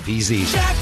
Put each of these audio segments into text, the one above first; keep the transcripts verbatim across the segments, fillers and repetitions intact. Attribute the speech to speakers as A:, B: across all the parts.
A: easy.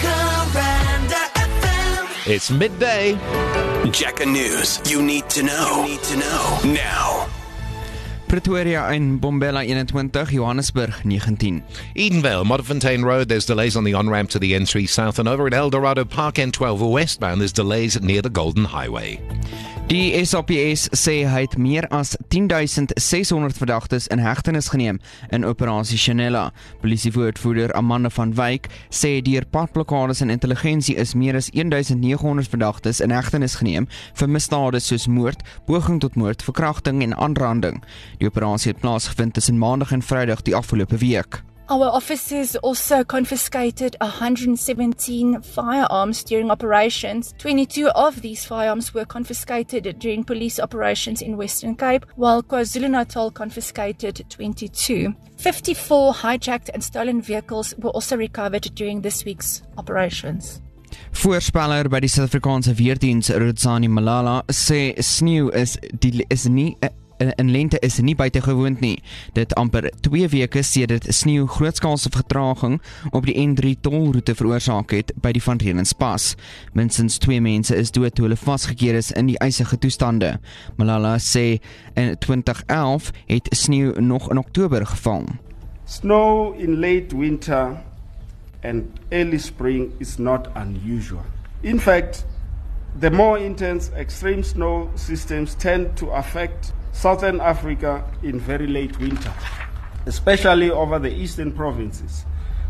A: It's midday.
B: Jacka News. You need to know. You need to know. Now.
C: Pretoria en Bombela eenentwintig, Johannesburg negentien.
A: Edenvale, Modderfontein Road, there's delays on the on-ramp to the N three South, and over at Eldorado Park N twelve westbound, there's delays near the Golden Highway.
C: Die S A P S sê hy het meer as ten thousand six hundred verdagtes in hegtenis geneem in operasie Chanela. Polisiewoordvoerder Amanda van Wyk sê deur padblokkades en intelligensie is meer as nineteen hundred verdagtes in hegtenis geneem vir misdade soos moord, poging tot moord, verkrachting en aanranding. Die operasie het plaasgevind tussen Maandag en Vrydag die afgelope week.
D: Our officers also confiscated one hundred seventeen firearms during operations. twenty-two of these firearms were confiscated during police operations in Western Cape, while KwaZulu-Natal confiscated twenty-two. fifty-four hijacked and stolen vehicles were also recovered during this week's operations.
C: Voorspeller by die Suid-Afrikaanse weerdiens, Rodzani Malala, sê sneeu is, die, is nie... in lente is nie buitengewoond nie. Dit amper twee weke sedert sneeu grootskaalse vertraging op die N three tolroete veroorsaak het by die Van Renspas. Minstens twee mense is dood toe hulle vasgekeer is in die ysige toestande. Malala sê in twenty eleven het sneeu nog in Oktober geval.
E: Snow in late winter and early spring is not unusual. In fact, the more intense extreme snow systems tend to affect Southern Africa in very late winter, especially over the eastern provinces.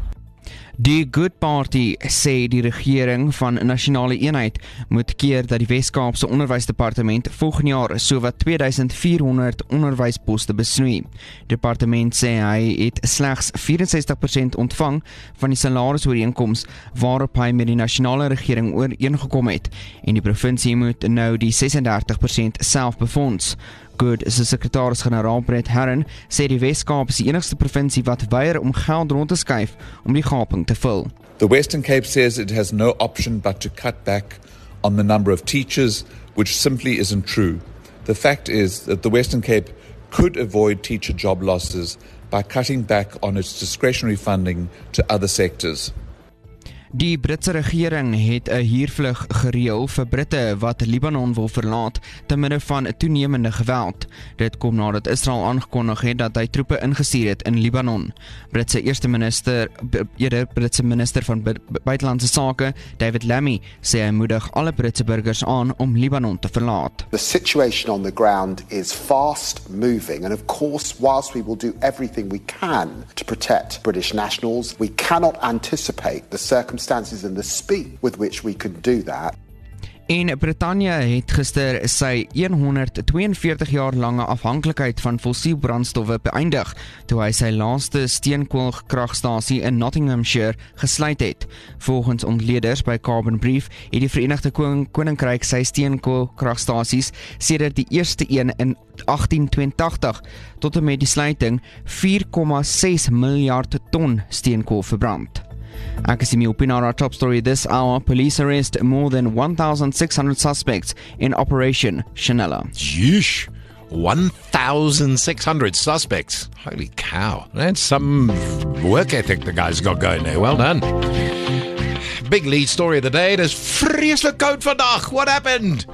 C: Die Good Party sê die regering van nasionale eenheid moet keer dat die Wes-Kaapse Onderwysdepartement volgende jaar sowat two thousand four hundred onderwysposte besnoei. Departement sê hy het slegs sixty-four percent ontvang van die salarisooreenkoms waarop hy met die nasionale regering ooreengekom het, en die provinsie moet nou die thirty-six percent self befonds. Good se sekretaris-generaal Brett Herron sê die Wes-Kaap is die enigste provinsie wat weier om geld rond te skuif om die gaping te vul.
F: The Western Cape says it has no option but to cut back on the number of teachers, which simply isn't true. The fact is that the Western Cape could avoid teacher job losses by cutting back on its discretionary funding to other sectors.
C: Die Britse regering het 'n huurvlug gereël vir Britte wat Libanon wil verlaat te midde van toenemende geweld. Dit kom nadat Israel aangekondig het dat hy troepe ingestuur het in Libanon. Britse eerste minister, eerder Britse minister van buitelandse sake, David Lammy, sê hy moedig alle Britse burgers aan om Libanon te verlaat.
G: The situation on the ground is fast moving, and of course, whilst we will do everything we can to protect British nationals, we cannot anticipate the circumstances and the speed with which we could do that.
C: En Britannia het gister sy one hundred forty-two jaar lange afhanklikheid van fossielbrandstowwe beëindig, toe hy sy laaste steenkoolkragstasie in Nottinghamshire gesluit het. Volgens ontleeders by Carbon Brief het die Verenigde Koninkryk sy steenkoolkragstasies sedert die eerste een in eighteen eighty-two tot en met die sluiting four point six miljard ton steenkool verbrand. Ek is Emil Pinar. Our top story this hour: police arrest more than sixteen hundred suspects in Operation Chanela.
A: Yeesh. sixteen hundred suspects. Holy cow. That's some work ethic the guy's got going there. Well done. Big lead story of the day. It is vreeslik koud vandag. What happened?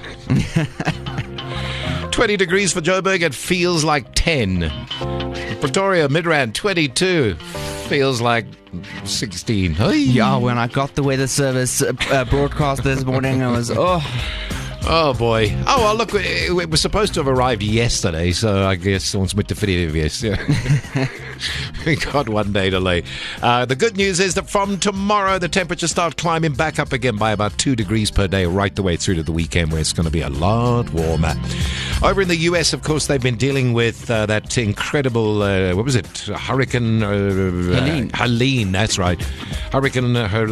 A: twenty degrees for Joburg. It feels like ten. Pretoria, Midrand, twenty-two. Feels like sixteen. Hey.
C: Yeah, when I got the weather service uh, broadcast this morning, I was, oh.
A: Oh boy. Oh well, look, it, it was supposed to have arrived yesterday, so I guess ons moet tevrede wees. Yeah. We got one day delay. Uh, the good news is that from tomorrow, the temperatures start climbing back up again by about two degrees per day, right the way through to the weekend, where it's going to be a lot warmer. Over in the U S, of course, they've been dealing with uh, that incredible, uh, what was it, Hurricane uh,
C: Helene.
A: Uh, Helene, that's right. Hurricane uh,